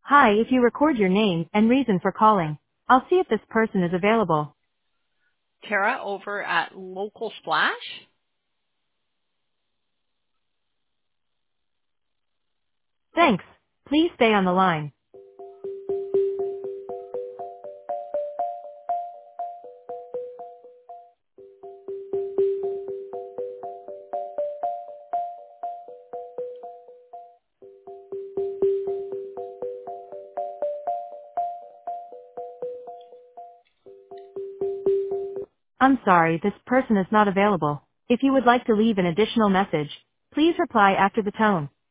Hi, if you record your name and reason for calling, I'll see if this person is available. Tara over at Local Splash. Thanks. Please stay on the line. I'm sorry, this person is not available. If you would like to leave an additional message, please reply after the tone.